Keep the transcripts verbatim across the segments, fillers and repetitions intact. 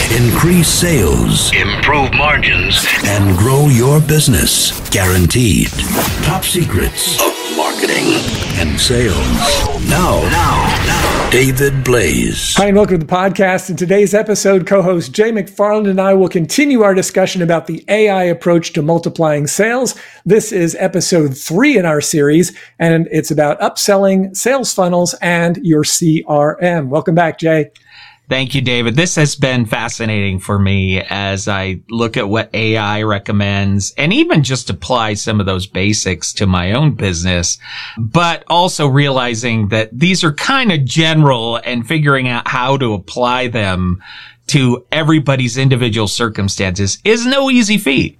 Increase sales, improve margins, and grow your business. Guaranteed. Top secrets of marketing and sales. Now, now, now, David Blaise. Hi, and welcome to the podcast. In today's episode, co-host Jay McFarland and I will continue our discussion about the A I approach to multiplying sales. This is episode three in our series, and it's about upselling, sales funnels, and your C R M. Welcome back, Jay. Thank you, David. This has been fascinating for me as I look at what A I recommends and even just apply some of those basics to my own business, but also realizing that these are kind of general and figuring out how to apply them to everybody's individual circumstances is no easy feat.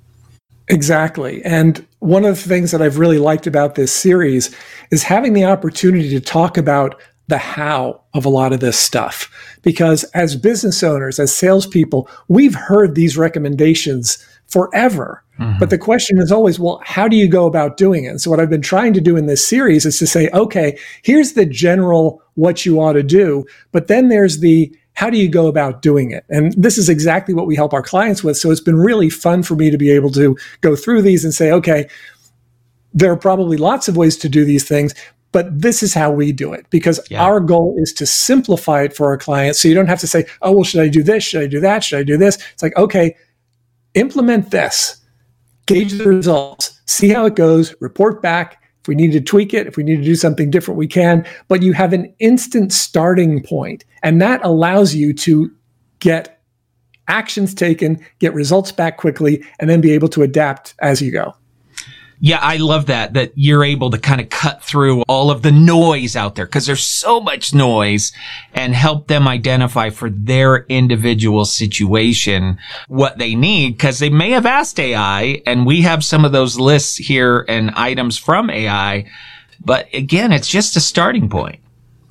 Exactly. And one of the things that I've really liked about this series is having the opportunity to talk about the how of a lot of this stuff. Because as business owners, as salespeople, we've heard these recommendations forever. Mm-hmm. But the question is always, well, how do you go about doing it? And so what I've been trying to do in this series is to say, okay, here's the general what you ought to do, but then there's the how do you go about doing it? And this is exactly what we help our clients with. So it's been really fun for me to be able to go through these and say, okay, there are probably lots of ways to do these things, but this is how we do it, because yeah. our goal is to simplify it for our clients. So you don't have to say, oh, well, should I do this? Should I do that? Should I do this? It's like, okay, implement this, gauge the results, see how it goes, report back. If we need to tweak it, if we need to do something different, we can. But you have an instant starting point, and that allows you to get actions taken, get results back quickly, and then be able to adapt as you go. Yeah, I love that, that you're able to kind of cut through all of the noise out there, because there's so much noise, and help them identify for their individual situation what they need, because they may have asked A I, and we have some of those lists here and items from A I. But again, it's just a starting point.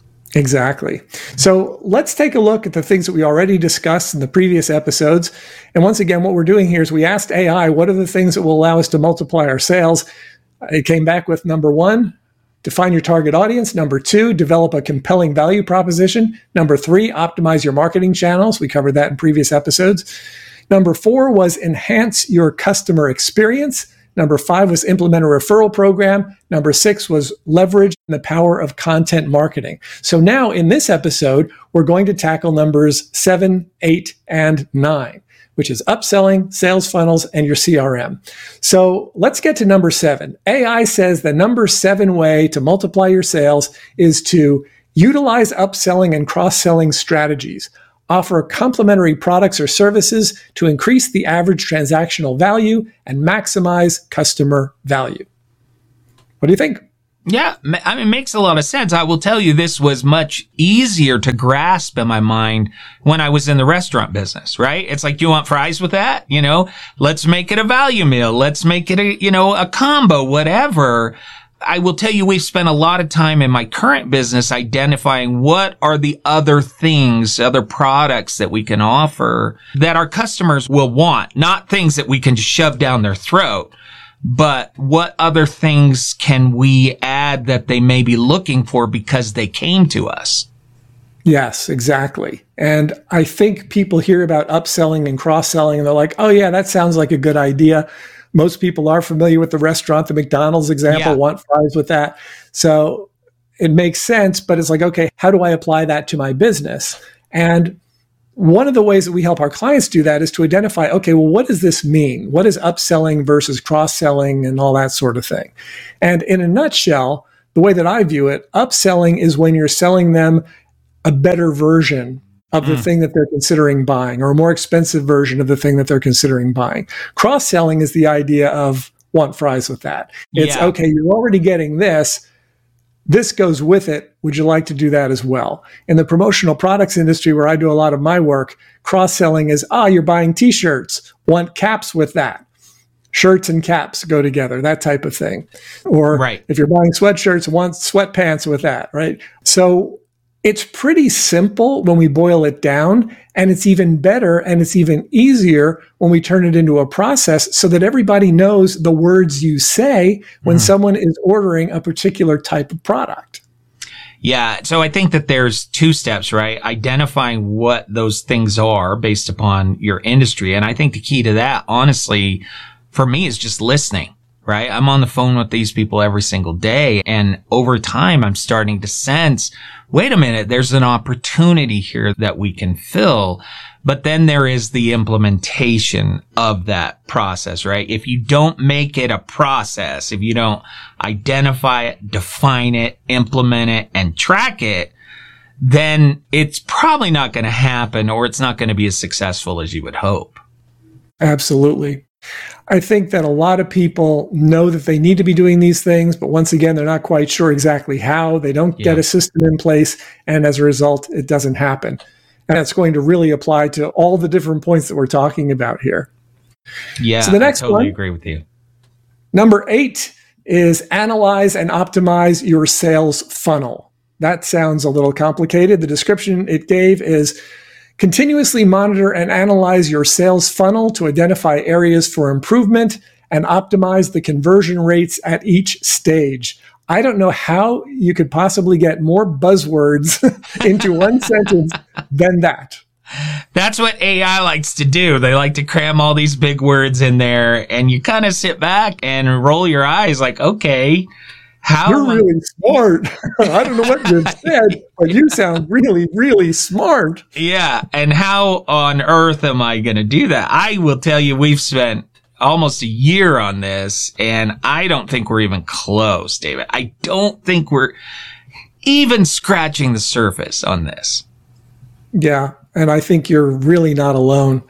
Exactly. So let's take a look at the things that we already discussed in the previous episodes. And once again, what we're doing here is we asked A I, what are the things that will allow us to multiply our sales? It came back with number one, define your target audience. Number two, develop a compelling value proposition. Number three, optimize your marketing channels. We covered that in previous episodes. Number four was enhance your customer experience. Number five was implement a referral program. Number six was leverage the power of content marketing. So now in this episode, we're going to tackle numbers seven, eight, and nine, which is upselling, sales funnels, and your C R M. So let's get to number seven. A I says the number seven way to multiply your sales is to utilize upselling and cross-selling strategies. Offer complementary products or services to increase the average transactional value and maximize customer value. What do you think? Yeah, I mean, it makes a lot of sense. I will tell you, this was much easier to grasp in my mind when I was in the restaurant business, right? It's like, do you want fries with that? You know, let's make it a value meal. Let's make it a, you know, a combo, whatever. I will tell you, we've spent a lot of time in my current business identifying what are the other things, other products that we can offer that our customers will want, not things that we can just shove down their throat, but what other things can we add that they may be looking for because they came to us? Yes, exactly. And I think people hear about upselling and cross-selling and they're like, oh yeah, that sounds like a good idea. Most people are familiar with the restaurant, the McDonald's example, yeah. want fries with that. So it makes sense, but it's like, okay, how do I apply that to my business? And one of the ways that we help our clients do that is to identify, okay, well, what does this mean? What is upselling versus cross-selling and all that sort of thing? And in a nutshell, the way that I view it, upselling is when you're selling them a better version of the mm. thing that they're considering buying, or a more expensive version of the thing that they're considering buying. Cross-selling is the idea of want fries with that. It's, yeah. okay, you're already getting this. This goes with it. Would you like to do that as well? In the promotional products industry, where I do a lot of my work, cross-selling is, ah, you're buying t-shirts. Want caps with that. Shirts and caps go together, that type of thing. Or right. if you're buying sweatshirts, want sweatpants with that, right? So it's pretty simple when we boil it down, and it's even better and it's even easier when we turn it into a process so that everybody knows the words you say when mm. someone is ordering a particular type of product. Yeah. So I think that there's two steps, right? Identifying what those things are based upon your industry. And I think the key to that, honestly, for me is just listening, right? I'm on the phone with these people every single day. And over time, I'm starting to sense, wait a minute, there's an opportunity here that we can fill. But then there is the implementation of that process, right? If you don't make it a process, if you don't identify it, define it, implement it, and track it, then it's probably not going to happen, or it's not going to be as successful as you would hope. Absolutely. I think that a lot of people know that they need to be doing these things, but once again, they're not quite sure exactly how. They don't yeah. get a system in place, and as a result, it doesn't happen. And that's going to really apply to all the different points that we're talking about here. Yeah, so the next I totally one, agree with you. Number eight is analyze and optimize your sales funnel. That sounds a little complicated. The description it gave is continuously monitor and analyze your sales funnel to identify areas for improvement and optimize the conversion rates at each stage. I don't know how you could possibly get more buzzwords into one sentence than that. That's what A I likes to do. They like to cram all these big words in there, and you kind of sit back and roll your eyes like, okay, how? You're really smart. I don't know what you said, but you sound really, really smart. Yeah, and how on earth am I going to do that? I will tell you, we've spent almost a year on this, and I don't think we're even close, David. I don't think we're even scratching the surface on this. Yeah, and I think you're really not alone.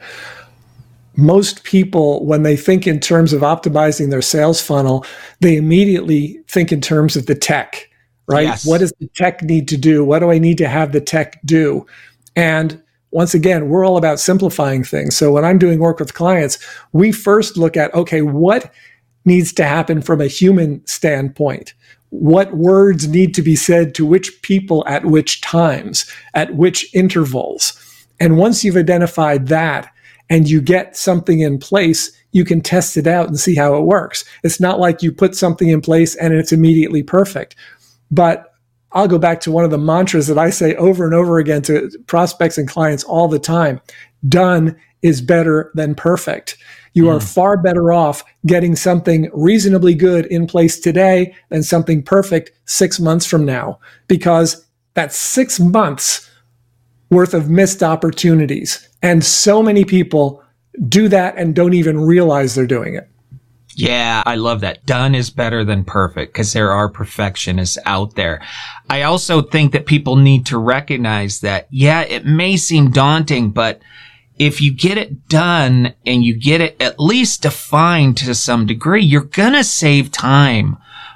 Most people, when they think in terms of optimizing their sales funnel, they immediately think in terms of the tech, right? Yes. What does the tech need to do? What do I need to have the tech do? And once again, we're all about simplifying things. So when I'm doing work with clients, we first look at, okay, what needs to happen from a human standpoint? What words need to be said to which people at which times, at which intervals? And once you've identified that and you get something in place, you can test it out and see how it works. It's not like you put something in place and it's immediately perfect. But I'll go back to one of the mantras that I say over and over again to prospects and clients all the time. Done is better than perfect. You mm. are far better off getting something reasonably good in place today than something perfect six months from now, because that's six months worth of missed opportunities. And so many people do that and don't even realize they're doing it. Yeah, I love that. Done is better than perfect, because there are perfectionists out there. I also think that people need to recognize that, yeah, it may seem daunting, but if you get it done and you get it at least defined to some degree, you're going to save time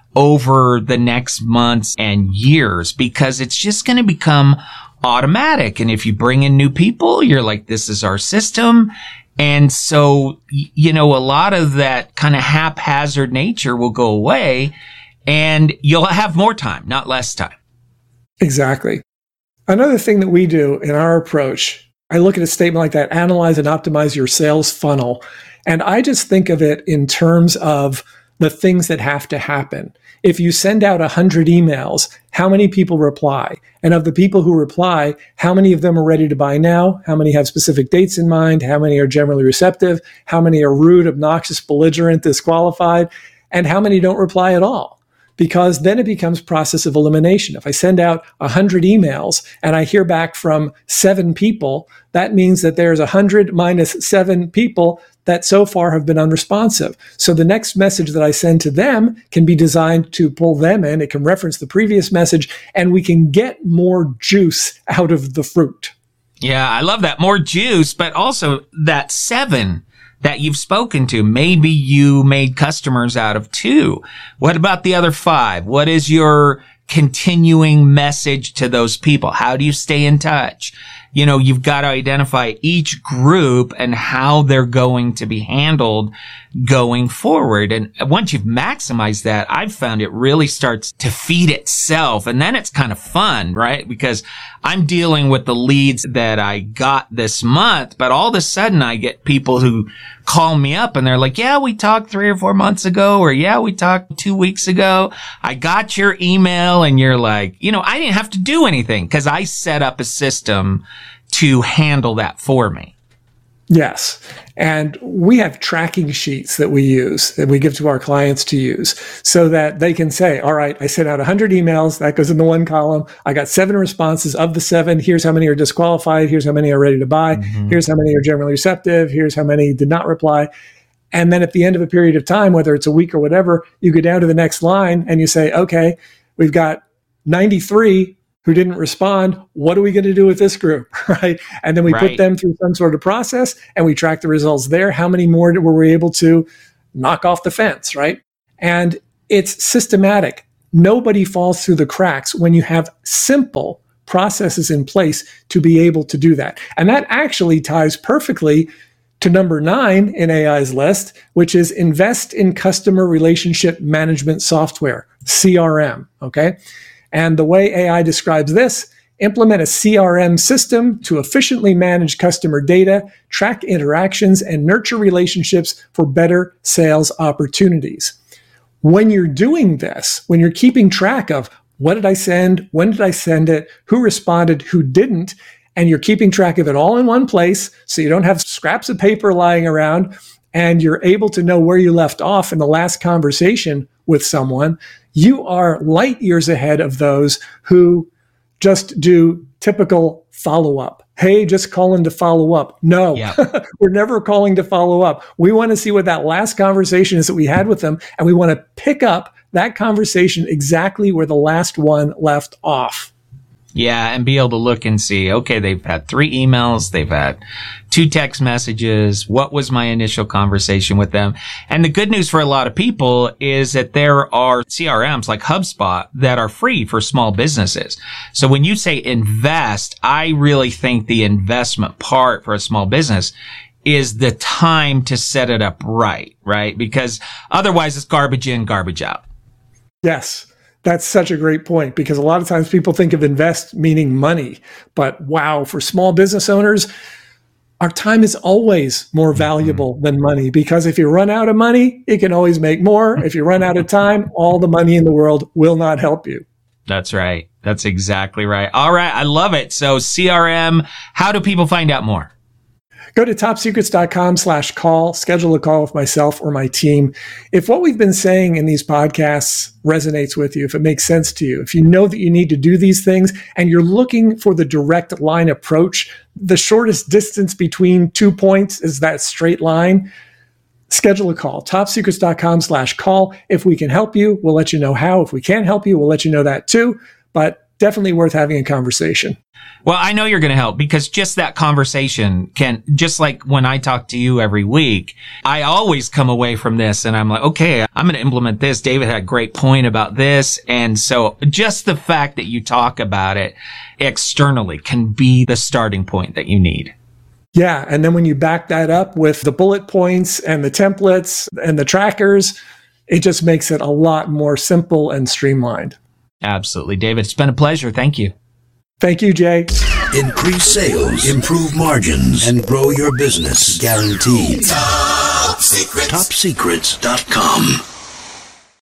over the next months and years, because it's just going to become automatic. And if you bring in new people, you're like, this is our system. And so, you know, a lot of that kind of haphazard nature will go away, and you'll have more time, not less time. Exactly. Another thing that we do in our approach, I look at a statement like that, analyze and optimize your sales funnel. And I just think of it in terms of the things that have to happen. If you send out one hundred emails, how many people reply? And of the people who reply, how many of them are ready to buy now? How many have specific dates in mind? How many are generally receptive? How many are rude, obnoxious, belligerent, disqualified? And how many don't reply at all? Because then it becomes process of elimination. If I send out one hundred emails and I hear back from seven people, that means that there's one hundred minus seven people that so far have been unresponsive. So the next message that I send to them can be designed to pull them in. It can reference the previous message, and we can get more juice out of the fruit. Yeah, I love that. More juice, but also that seven that you've spoken to. Maybe you made customers out of two. What about the other five? What is your continuing message to those people? How do you stay in touch? you know, you've got to identify each group and how they're going to be handled going forward. And once you've maximized that, I've found it really starts to feed itself. And then it's kind of fun, right? Because I'm dealing with the leads that I got this month, but all of a sudden I get people who call me up and they're like, yeah, we talked three or four months ago, or yeah, we talked two weeks ago. I got your email, and you're like, you know, I didn't have to do anything because I set up a system to handle that for me. Yes. And we have tracking sheets that we use, that we give to our clients to use, so that they can say, all right, I sent out one hundred emails. That goes in the one column. I got seven responses. Of the seven, here's how many are disqualified. Here's how many are ready to buy. Mm-hmm. Here's how many are generally receptive. Here's how many did not reply. And then at the end of a period of time, whether it's a week or whatever, you go down to the next line and you say, okay, we've got ninety-three who didn't respond. What are we going to do with this group, right? And then we right. put them through some sort of process, and we track the results there. How many more were we able to knock off the fence, right? And it's systematic. Nobody falls through the cracks when you have simple processes in place to be able to do that. And that actually ties perfectly to number nine in A I's list, which is invest in customer relationship management software, C R M, okay? And the way A I describes this, implement a C R M system to efficiently manage customer data, track interactions, and nurture relationships for better sales opportunities. When you're doing this, when you're keeping track of what did I send, when did I send it, who responded, who didn't, and you're keeping track of it all in one place so you don't have scraps of paper lying around, and you're able to know where you left off in the last conversation with someone, you are light years ahead of those who just do typical follow-up. Hey, just calling to follow up. No, yeah. We're never calling to follow up. We want to see what that last conversation is that we had with them, and we want to pick up that conversation exactly where the last one left off. Yeah, and be able to look and see, okay, they've had three emails, they've had two text messages. What was my initial conversation with them? And the good news for a lot of people is that there are C R Ms like HubSpot that are free for small businesses. So when you say invest, I really think the investment part for a small business is the time to set it up right, right? Because otherwise it's garbage in, garbage out. Yes. That's such a great point, because a lot of times people think of invest meaning money, but wow, for small business owners, our time is always more valuable mm-hmm. than money, because if you run out of money, you can always make more. If you run out of time, all the money in the world will not help you. That's right. That's exactly right. All right. I love it. So C R M, how do people find out more? Go to topsecrets.com slash call, schedule a call with myself or my team. If what we've been saying in these podcasts resonates with you, if it makes sense to you, if you know that you need to do these things and you're looking for the direct line approach, the shortest distance between two points is that straight line, schedule a call, topsecrets.com slash call. If we can help you, we'll let you know how. If we can't help you, we'll let you know that too. But definitely worth having a conversation. Well, I know you're going to help, because just that conversation can, just like when I talk to you every week, I always come away from this and I'm like, okay, I'm going to implement this. David had a great point about this. And so just the fact that you talk about it externally can be the starting point that you need. Yeah. And then when you back that up with the bullet points and the templates and the trackers, it just makes it a lot more simple and streamlined. Absolutely. David, it's been a pleasure. Thank you. Thank you, Jay. Increase sales, improve margins, and grow your business. Guaranteed. Top Secrets. top secrets dot com